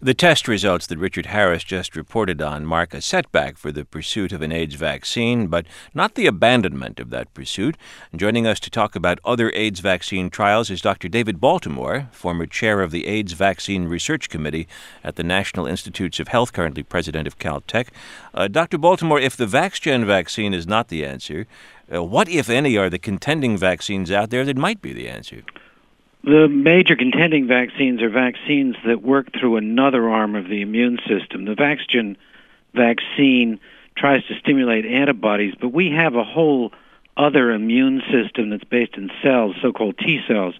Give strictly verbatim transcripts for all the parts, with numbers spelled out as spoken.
The test results that Richard Harris just reported on mark a setback for the pursuit of an AIDS vaccine, but not the abandonment of that pursuit. And joining us to talk about other AIDS vaccine trials is Doctor David Baltimore, former chair of the AIDS Vaccine Research Committee at the National Institutes of Health, currently president of Caltech. Uh, Doctor Baltimore, if the VaxGen vaccine is not the answer, uh, what, if any, are the contending vaccines out there that might be the answer? The major contending vaccines are vaccines that work through another arm of the immune system. The VaxGen vaccine tries to stimulate antibodies, but we have a whole other immune system that's based in cells, so-called T cells,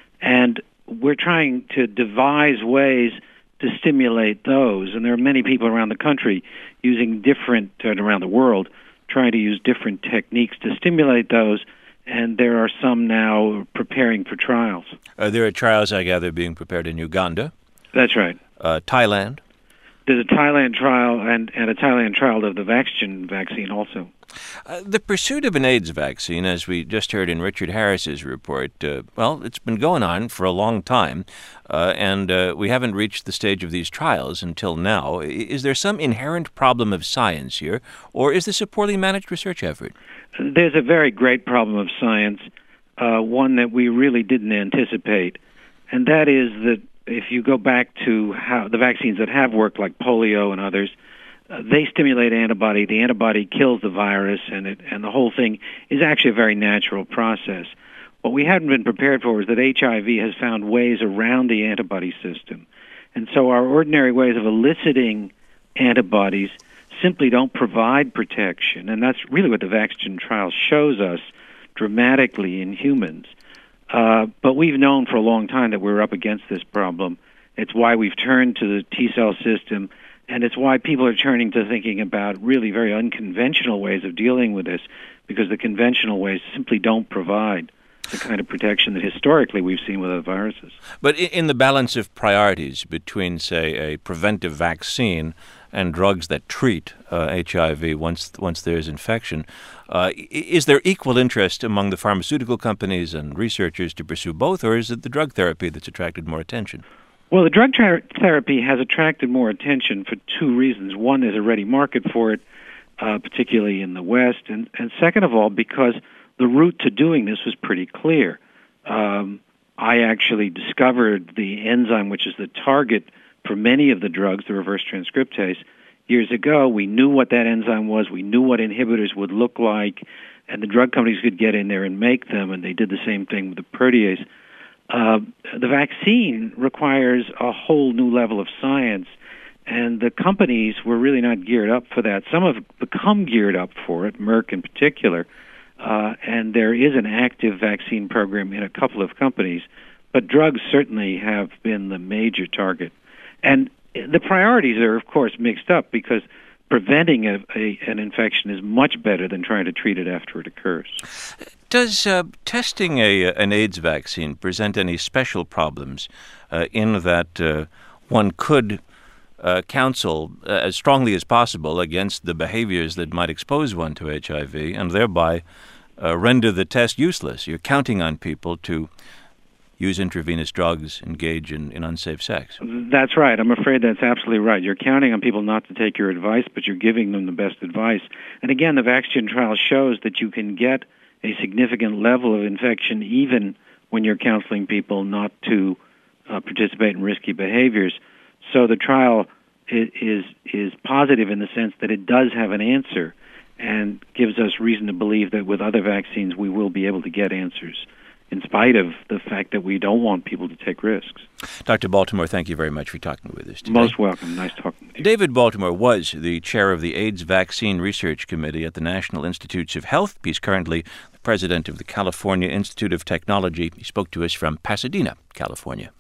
and we're trying to devise ways to stimulate those. And there are many people around the country using different, uh, around the world, trying to use different techniques to stimulate those. And there are some now preparing for trials. Uh, there are trials, I gather, being prepared in Uganda. That's right. Uh, Thailand. There's a Thailand trial and, and a Thailand trial of the VaxGen vaccine also. Uh, the pursuit of an AIDS vaccine, as we just heard in Richard Harris's report, uh, well, it's been going on for a long time, uh, and uh, we haven't reached the stage of these trials until now. Is there some inherent problem of science here, or is this a poorly managed research effort? There's a very great problem of science, uh, one that we really didn't anticipate, and that is that if you go back to how the vaccines that have worked, like polio and others, uh, they stimulate antibody. The antibody kills the virus, and it, and the whole thing is actually a very natural process. What we hadn't been prepared for is that H I V has found ways around the antibody system, and so our ordinary ways of eliciting antibodies simply don't provide protection, and that's really what the VaxGen trial shows us dramatically in humans. Uh, but we've known for a long time that we're up against this problem. It's why we've turned to the T-cell system, and it's why people are turning to thinking about really very unconventional ways of dealing with this, because the conventional ways simply don't provide the kind of protection that historically we've seen with other viruses. But in the balance of priorities between, say, a preventive vaccine and drugs that treat uh, H I V once once there's infection, uh, is there equal interest among the pharmaceutical companies and researchers to pursue both, or is it the drug therapy that's attracted more attention? Well, the drug tra- therapy has attracted more attention for two reasons. One, there's a ready market for it, uh, particularly in the West, and, and second of all, because the route to doing this was pretty clear. Um, I actually discovered the enzyme, which is the target for many of the drugs, the reverse transcriptase, years ago. We knew what that enzyme was. We knew what inhibitors would look like, and the drug companies could get in there and make them, and they did the same thing with the protease. Uh, the vaccine requires a whole new level of science, and the companies were really not geared up for that. Some have become geared up for it, Merck in particular, uh, and there is an active vaccine program in a couple of companies, but drugs certainly have been the major target. And the priorities are, of course, mixed up, because preventing a, a, an infection is much better than trying to treat it after it occurs. Does uh, testing a, an AIDS vaccine present any special problems uh, in that uh, one could uh, counsel uh, as strongly as possible against the behaviors that might expose one to H I V and thereby uh, render the test useless? You're counting on people to use intravenous drugs, engage in, in unsafe sex. That's right. I'm afraid that's absolutely right. You're counting on people not to take your advice, but you're giving them the best advice. And again, the VaxGen trial shows that you can get a significant level of infection even when you're counseling people not to uh, participate in risky behaviors. So the trial is is positive in the sense that it does have an answer and gives us reason to believe that with other vaccines we will be able to get answers, in spite of the fact that we don't want people to take risks. Doctor Baltimore, thank you very much for talking with us today. Most welcome. Nice talking with you. David Baltimore was the chair of the AIDS Vaccine Research Committee at the National Institutes of Health. He's currently the president of the California Institute of Technology. He spoke to us from Pasadena, California.